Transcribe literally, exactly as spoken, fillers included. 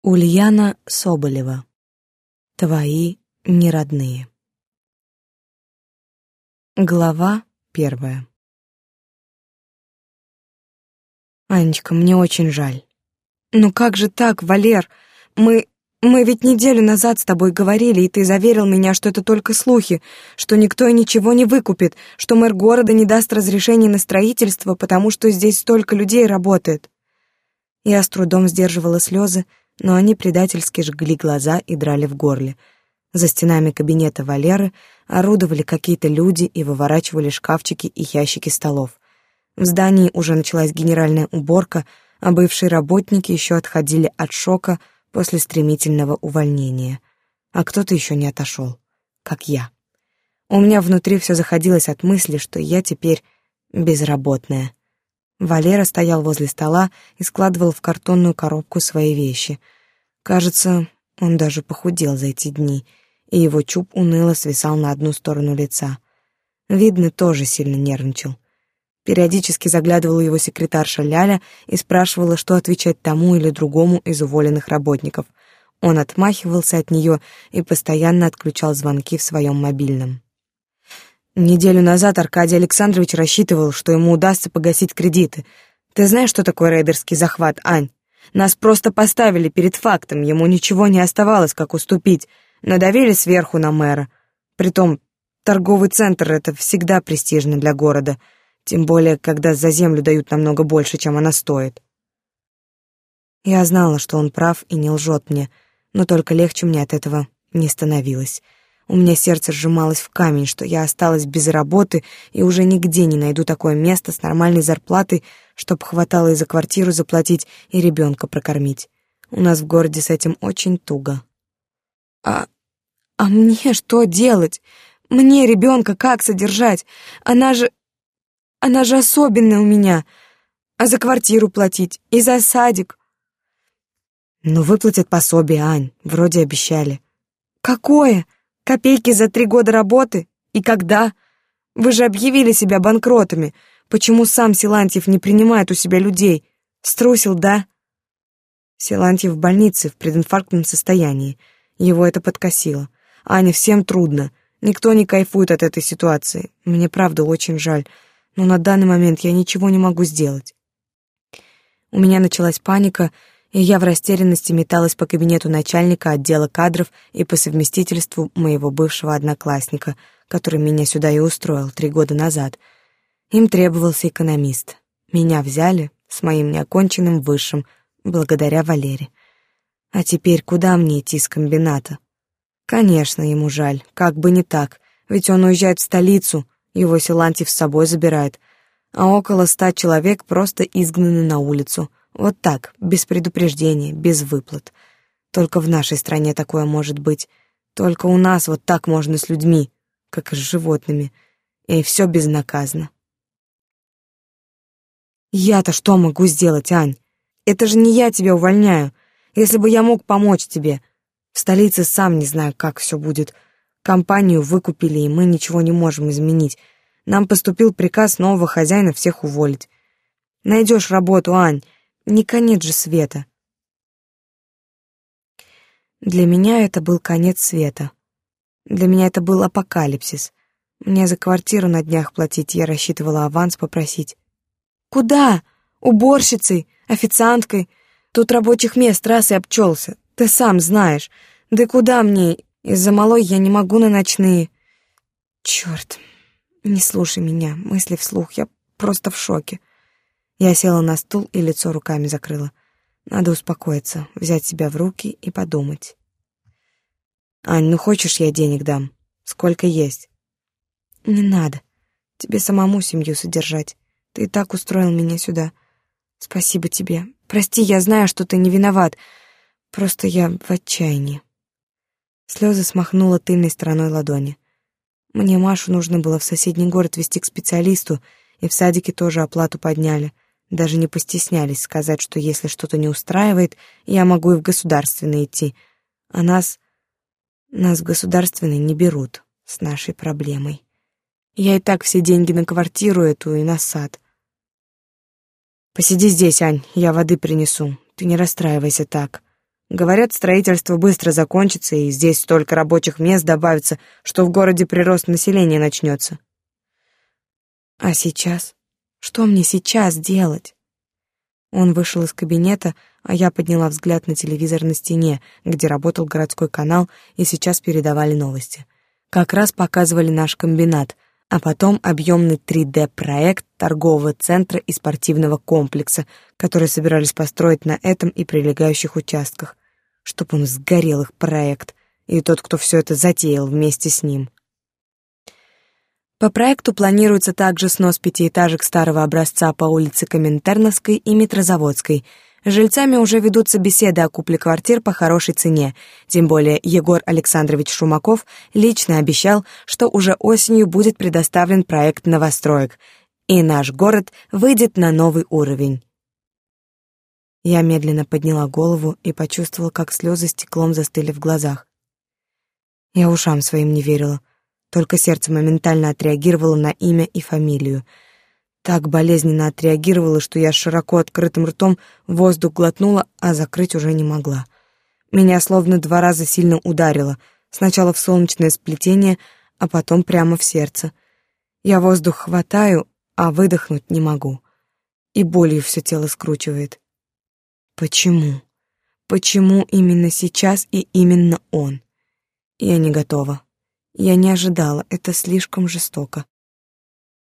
Ульяна Соболева. Твои неродные. Глава первая. Анечка, мне очень жаль. Ну как же так, Валер? Мы... мы ведь неделю назад с тобой говорили, и ты заверил меня, что это только слухи, что никто и ничего не выкупит, что мэр города не даст разрешения на строительство, потому что здесь столько людей работает. Я с трудом сдерживала слезы, но они предательски жгли глаза и драли в горле. За стенами кабинета Валеры орудовали какие-то люди и выворачивали шкафчики и ящики столов. В здании уже началась генеральная уборка, а бывшие работники еще отходили от шока после стремительного увольнения. А кто-то еще не отошел, как я. У меня внутри все заходилось от мысли, что я теперь безработная. Валера стоял возле стола и складывал в картонную коробку свои вещи. Кажется, он даже похудел за эти дни, и его чуб уныло свисал на одну сторону лица. Видно, тоже сильно нервничал. Периодически заглядывала его секретарша Ляля и спрашивала, что отвечать тому или другому из уволенных работников. Он отмахивался от нее и постоянно отключал звонки в своем мобильном. Неделю назад Аркадий Александрович рассчитывал, что ему удастся погасить кредиты. Ты знаешь, что такое рейдерский захват, Ань? Нас просто поставили перед фактом, ему ничего не оставалось, как уступить. Надавили сверху на мэра. Притом, торговый центр — это всегда престижно для города, тем более, когда за землю дают намного больше, чем она стоит. Я знала, что он прав и не лжет мне, но только легче мне от этого не становилось. У меня сердце сжималось в камень, что я осталась без работы и уже нигде не найду такое место с нормальной зарплатой, чтоб хватало и за квартиру заплатить, и ребенка прокормить. У нас в городе с этим очень туго. А, а мне что делать? Мне ребенка как содержать? Она же... Она же особенная у меня. А за квартиру платить? И за садик? Ну, выплатят пособие, Ань, вроде обещали. Какое? Копейки за три года работы? И когда? Вы же объявили себя банкротами. Почему сам Силантьев не принимает у себя людей? Струсил, да? Силантьев в больнице в прединфарктном состоянии. Его это подкосило. Аня, всем трудно. Никто не кайфует от этой ситуации. Мне правда очень жаль. Но на данный момент я ничего не могу сделать. У меня началась паника, и я в растерянности металась по кабинету начальника отдела кадров и по совместительству моего бывшего одноклассника, который меня сюда и устроил три года назад. Им требовался экономист. Меня взяли с моим неоконченным высшим, благодаря Валере. А теперь куда мне идти с комбината? Конечно, ему жаль, как бы не так, ведь он уезжает в столицу, его Силантьев с собой забирает, а около ста человек просто изгнаны на улицу. Вот так, без предупреждения, без выплат. Только в нашей стране такое может быть. Только у нас вот так можно с людьми, как и с животными. И все безнаказанно. Я-то что могу сделать, Ань? Это же не я тебя увольняю. Если бы я мог помочь тебе. В столице сам не знаю, как все будет. Компанию выкупили, и мы ничего не можем изменить. Нам поступил приказ нового хозяина всех уволить. Найдешь работу, Ань. Не конец же света. Для меня это был конец света. Для меня это был апокалипсис. Мне за квартиру на днях платить, я рассчитывала аванс попросить. Куда? Уборщицей, официанткой. Тут рабочих мест раз и обчелся. Ты сам знаешь. Да куда мне? Из-за малой я не могу на ночные. Черт, не слушай меня, мысли вслух, я просто в шоке. Я села на стул и лицо руками закрыла. Надо успокоиться, взять себя в руки и подумать. Ань, ну хочешь, я денег дам? Сколько есть? Не надо. Тебе самому семью содержать. Ты и так устроил меня сюда. Спасибо тебе. Прости, я знаю, что ты не виноват. Просто я в отчаянии. Слезы смахнула тыльной стороной ладони. Мне Машу нужно было в соседний город везти к специалисту, и в садике тоже оплату подняли. Даже не постеснялись сказать, что если что-то не устраивает, я могу и в государственный идти. А нас... нас в государственный не берут с нашей проблемой. Я и так все деньги на квартиру эту и на сад. Посиди здесь, Ань, я воды принесу. Ты не расстраивайся так. Говорят, строительство быстро закончится, и здесь столько рабочих мест добавится, что в городе прирост населения начнется. А сейчас? Что мне сейчас делать? Он вышел из кабинета, а я подняла взгляд на телевизор на стене, где работал городской канал, и сейчас передавали новости. Как раз показывали наш комбинат, а потом объемный три дэ-проект торгового центра и спортивного комплекса, который собирались построить на этом и прилегающих участках. Чтоб он сгорел, их проект, и тот, кто все это затеял вместе с ним. По проекту планируется также снос пятиэтажек старого образца по улице Коминтерновской и Метрозаводской. С жильцами уже ведутся беседы о купле квартир по хорошей цене, тем более Егор Александрович Шумаков лично обещал, что уже осенью будет предоставлен проект новостроек, и наш город выйдет на новый уровень. Я медленно подняла голову и почувствовала, как слезы стеклом застыли в глазах. Я ушам своим не верила. Только сердце моментально отреагировало на имя и фамилию. Так болезненно отреагировало, что я широко открытым ртом воздух глотнула, а закрыть уже не могла. Меня словно два раза сильно ударило. Сначала в солнечное сплетение, а потом прямо в сердце. Я воздух хватаю, а выдохнуть не могу. И болью все тело скручивает. Почему? Почему именно сейчас и именно он? Я не готова. Я не ожидала, это слишком жестоко.